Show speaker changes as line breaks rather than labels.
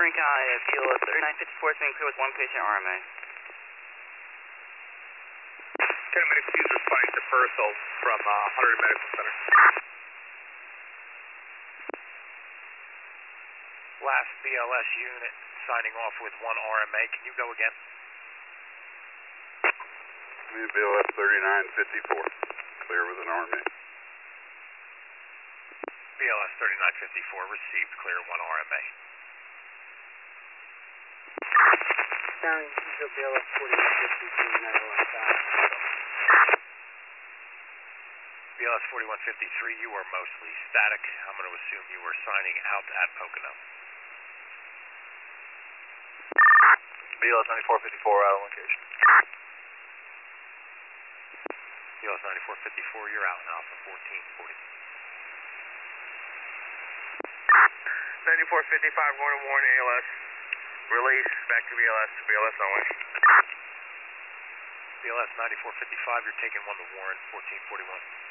Orange County, BLS 3954 is being clear with one patient RMA.
10 minutes, user responding to reversal from 100 Medical Center.
Last BLS unit signing off with one RMA. Can you go again?
BLS 3954, clear with an RMA.
BLS 3954 received, clear one RMA.
Down to BLS 4153,
BLS 4153, you are mostly static. I'm going to assume you are signing out at Pocono.
BLS 9454 out on location.
BLS 9454, you're out now for 1440.
9455 going to warn ALS. Release back to BLS only.
BLS 9455, you're taking one to Warren, 1441.